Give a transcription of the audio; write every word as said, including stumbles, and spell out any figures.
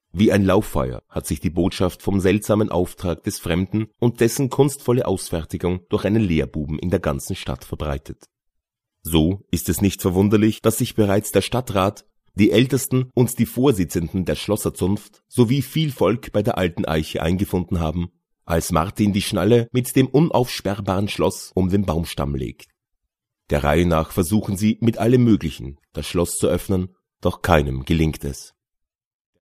Wie ein Lauffeuer hat sich die Botschaft vom seltsamen Auftrag des Fremden und dessen kunstvolle Ausfertigung durch einen Lehrbuben in der ganzen Stadt verbreitet. So ist es nicht verwunderlich, dass sich bereits der Stadtrat, die Ältesten und die Vorsitzenden der Schlosserzunft sowie viel Volk bei der alten Eiche eingefunden haben, als Martin die Schnalle mit dem unaufsperrbaren Schloss um den Baumstamm legt. Der Reihe nach versuchen sie mit allem Möglichen, das Schloss zu öffnen, doch keinem gelingt es.